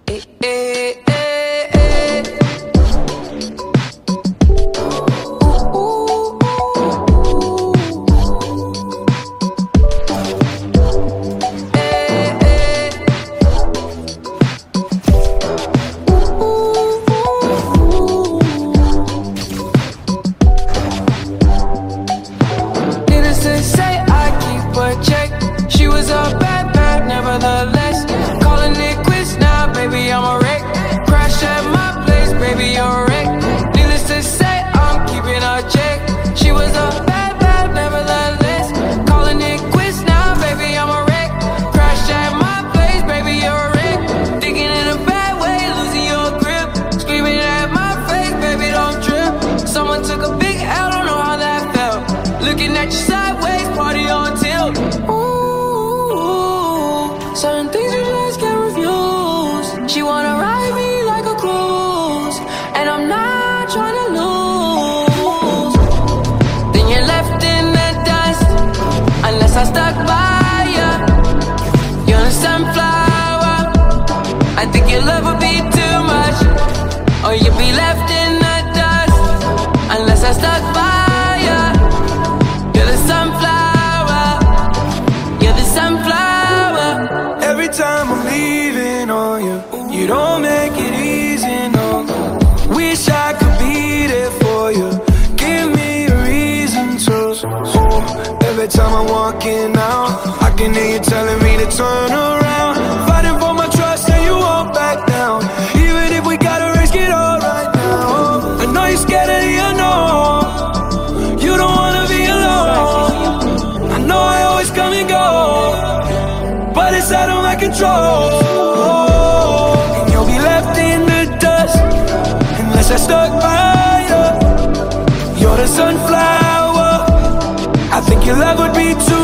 Eh, eh, eh, eh. Needless to say, I keep a check. She was a bad, bad, nevertheless. Calling it quits now, baby, I'm a wreck. Crash at my place, baby, you're a wreck. Needless to say, I'm keeping a check. She was a bad, bad, nevertheless. Calling it quits now, baby, I'm a wreck. Crash at my place, baby, you're a wreck. Thinking in a bad way, losing your grip. Screaming at my face, baby, don't trip. Someone took a big L, don't know how that felt. Looking at you sideways, party on tilt. Ooh, certain things you just can't refuse. She wanna ride me like a cruise, and I'm not trying to lose. Then you're left in the dust, unless I stuck by ya. You're a sunflower. I think your love would be too much, or you'd be left in the dust, unless I stuck by ya. You're the sunflower. You're the sunflower. Every time I'm leaving on you, you don't make it easy, no. Wish I could be there for you. Give me a reason to. Every time I'm walking out, I can hear you telling me to turn around. Fighting for my trust and you won't back down. Even if we gotta risk it all right now. I know you're scared of the unknown. You don't wanna be alone. I know I always come and go, but it's out of my control. And you'll be left in the dust, unless I stuck by you. You're the sunflower. I think your love would be too